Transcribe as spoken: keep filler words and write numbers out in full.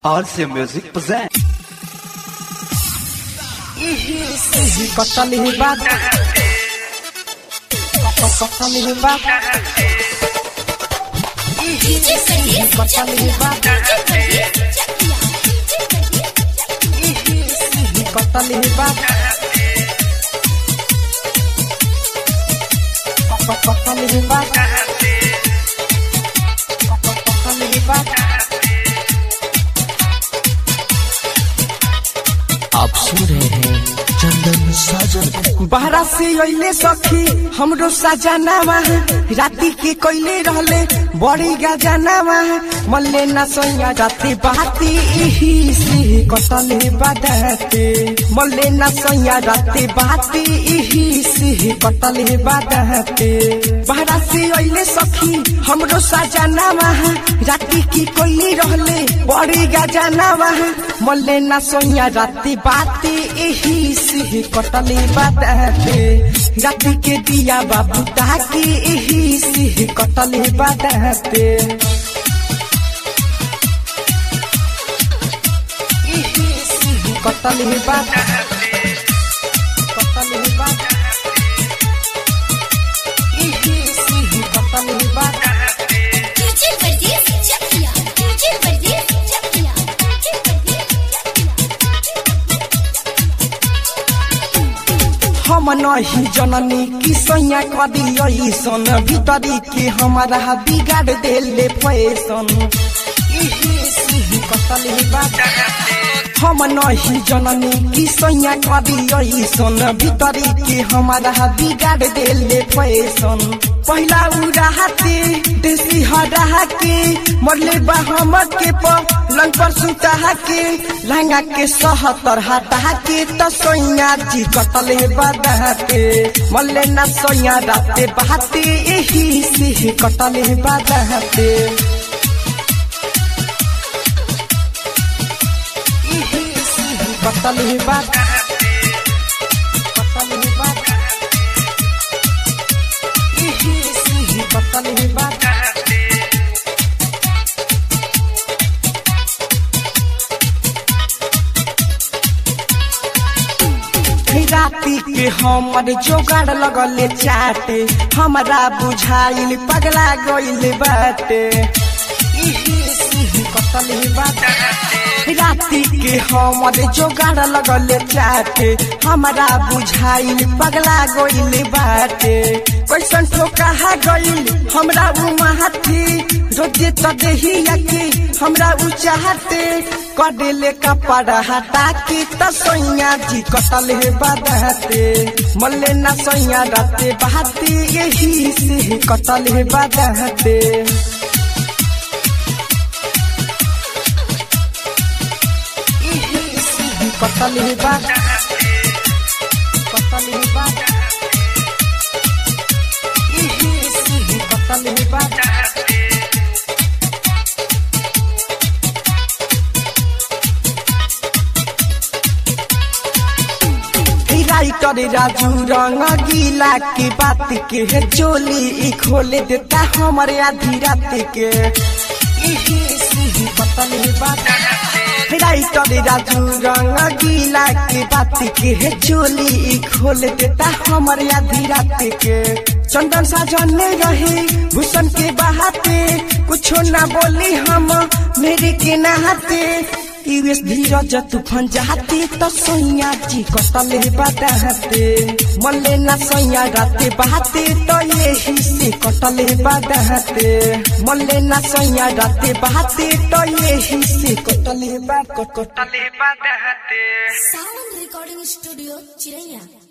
R C Music present. Kotali hebat, kotali hebat, kotali hebat, kotali hebat, kotali hebat, kotali hebat. आप सुन रहे हैं चंदन साजन। बहरा से अइले सखी हमरो सजनावा राती के कोइले रहले बड़ी गजनावा मल्ले न सोया राती बाती इही से कटले बादते मल्ले न सोया राती बाती इही से कटले बादते बहरा से अइले सखी हमरो सजनावा राती की कोइले रहले बड़ी गजनावा मल्ले न सोया राती बाती इही से कटले बादते राती के दिया बाबू ताकि इही से कटले बादते इही से कटले बादते कटले बादते इही से कटले बादते तुझे परदेस चकिया तुझे परदेस चकिया तुझे परदेस हम नहीं जननी की सैया कदी सन भीतरी के हमारा बिगाड़ देले फैशन हम नहीं जननी की सैया कदी सन भीतरी के हमारा बिगाड़ देले फैशन पहला उड़ाते देसी हरा के मरले बा हम के पलंग पर सुता के लहंगा के सहतर हटा के तो सोया जी कटले बादते मल्ले न सोया राते बहाते यही से कटले बादते यही से कटले बादते कटले बादते यही से कटले बादते राती के हमर जोगाड़ लगले चाटे हमरा बुझाइल पगला गइल बाटे इही से कटले बाटे राती के हमर जोगाड़ लगले चाटे हमरा बुझाइल पगला गइल बाटे कैसन ठोका गइल हमरा उ माथी रोजे त देहिया के हमरा उ चाहते कडेले कपड़ा हटा के त सोया जी कटले बादते मल्ले न सोया राते बहाते यही से कटले बादते यही से कटले बादते कटले बादते यही से कटले बादते राइटर राजू रंग गीला की बात के है चोली खोले देता हमारे आधी रात के इही से कटले बादते राइटर राजू रंग गीला की बात के है चोली खोले देता हमारे आधी रात के चंदन साजन में रहे भूषण के बहाते कुछ ना बोली हम मेरे के नहाते यूएस धीरज तूफान जाते तो सोया जी कटले बादते मल्ले न सोया राते बहाते तो यही से कटले बादते मल्ले न सोया राते बहाते तो यही से कटले बादते कटले बादते साउंड रिकॉर्डिंग स्टूडियो चिरैया।